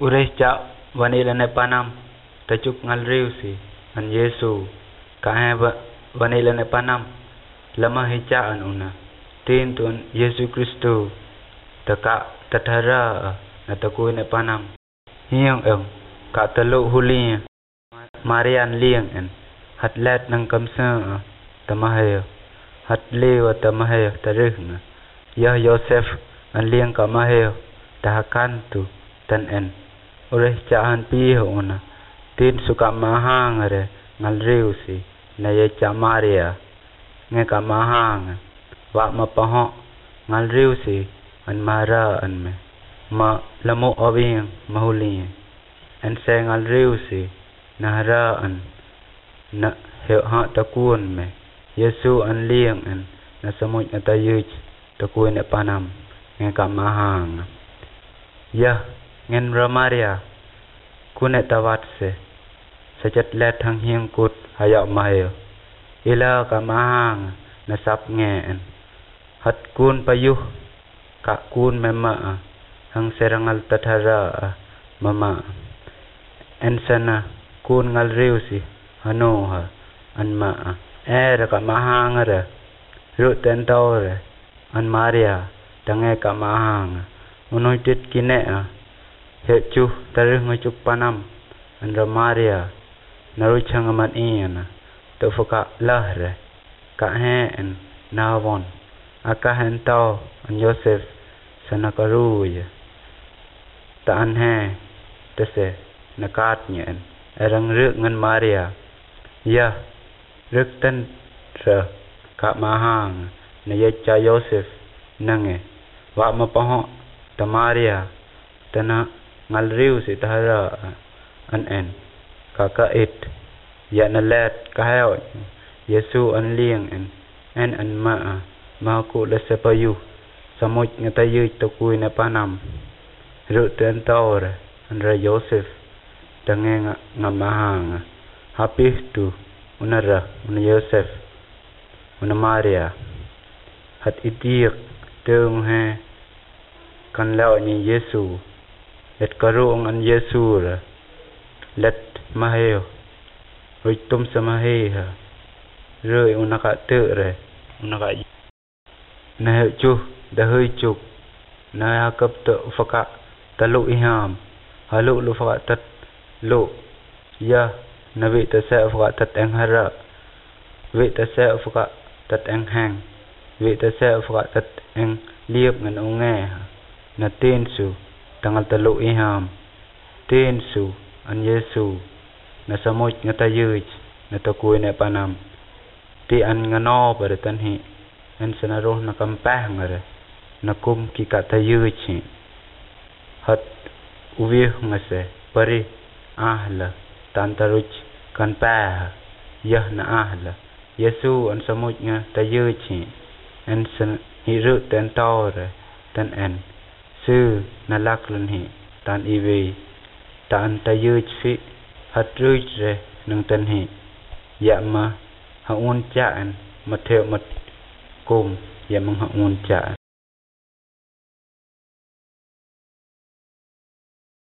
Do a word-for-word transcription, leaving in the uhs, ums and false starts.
Ureja vanilane panam tajuk ngalriusi an Yesu kahe vanilane panam lama hijaan una tin tuan Yesu Kristu taka tatara na takuine panam hiang em ka telu hulia Marian liang en hatlet nang kamsa tamahe hat lewa tamahe tarihna ya Yosef an liang kamahe tahakan tu tan en oleh jahan piho una tin suka mahang re ngalriusi na ye Maria nge ka mahang wa mapaho ngalriusi an mara an me ma lamo awing mahuli en se ngalriusi na hara an na he ha takun me Yesu an liang en na samuj na tayuj takuin e panam nge ka mahang ya ngen Maria kunet tawat se sajat let hang hiang kut hayak mahe ila ka mahang na sap ngeen hat kun payuh ka kun mema hang serangal tatara mama en sana kun ngal riusi hano ha an ma era ka mahang ra ru ten tore an Maria tange ka mahang unoitit kine a he chu tarih ngachuk panam an Maria naru chang man iana to foka lahre ka he en nawon aka hen tau an Yosef sanakaruya ta an he tese nakat nyen erang ruk ngan Maria ya ruk ten ra ka mahang na ye cha Yosef nange wa mapaho ta Maria tana ngalriu si tahara an en kakait ya na let kahayot Yesu an liang en en an ma ma ku la sepayu samuj ngatayu takui na panam ru ten tore an ra Yosef tange nga mahang hapih tu unara un Yosef un Maria hat itik tung he kan lao ni Yesu let karung an Yesu ra let maheo ritum samaheha rơi unaka tự re unaka na chu da hơi chuk na cấp tự phaka talu iham halu lu phaka tat lu ya na vị ta sẽ phaka tat ang hara vị ta sẽ phaka tat ang hang vị ta sẽ phaka tat ang liep ngan unge na tin su tangal talu iham tin su an Yesu na samuj ngatayuj na takui ne panam ti an ngano pada tanhi en senaruh na kampah ngare na kum ki katayuj hat uwih ngase pari ahla tantaruj kan pah yah na ahla Yesu an samuj ngatayuj en sen hiru ten tore tan en sư na laklan hi tan iwi tan tayuj fi hat ruj re nang tan hi ya ma haun chaan matheu mat kum ya mang haun chaan